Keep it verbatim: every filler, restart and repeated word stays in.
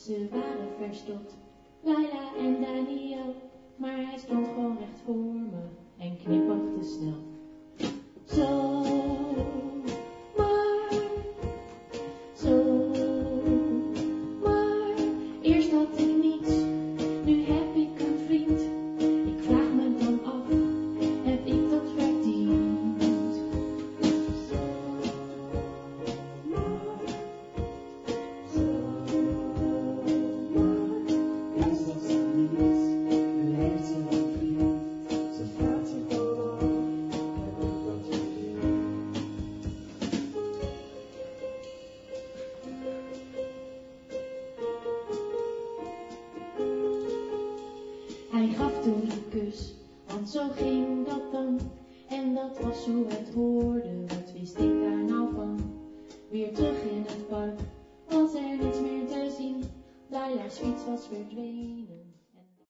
Ze waren verstopt, Laila en Daniel, maar hij stond gewoon recht voor me en knipoogde snel. Zo, maar, zo, maar, eerst had ik niets, nu heb ik een vriend. Ik vraag me dan af, heb ik dat verdiend? Zo, maar, zo, maar, eerst had ik niets, nu heeft ze een vriend. Ze vraagt zich dan af, heb ik dat verdiend? Hij gaf toen een kus, want zo ging dat dan. En dat was hoe het hoorde, wat wist ik daar nou van? Weer terug in het park, was er niets meer te zien. Laila's fiets was verdwenen.